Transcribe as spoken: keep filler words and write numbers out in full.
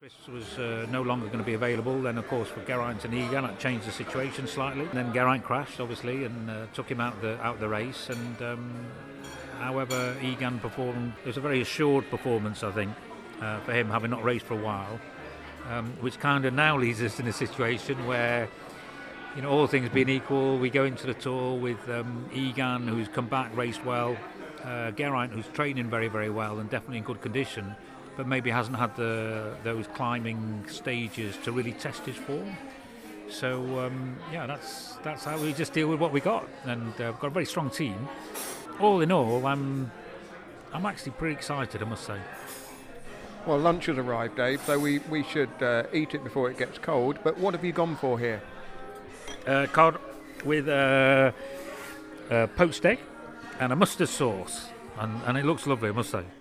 Chris was uh, no longer going to be available. Then, of course, for Geraint and Egan, it changed the situation slightly. And then Geraint crashed, obviously, and uh, took him out of the out of the race. And um, however, Egan performed. It was a very assured performance, I think, uh, for him, having not raced for a while, um, which kind of now leaves us in a situation where, you know, all things being equal, we go into the Tour with um, Egan, who's come back, raced well, uh, Geraint, who's training very, very well and definitely in good condition, but maybe hasn't had the those climbing stages to really test his form. So um, yeah, that's that's how we just deal with what we got, and uh, we've got a very strong team. All in all, I'm I'm actually pretty excited, I must say. Well, lunch has arrived, Dave, so we we should uh, eat it before it gets cold. But what have you gone for here? Uh, cod with a uh, uh, poached egg and a mustard sauce, and, and it looks lovely, I must say.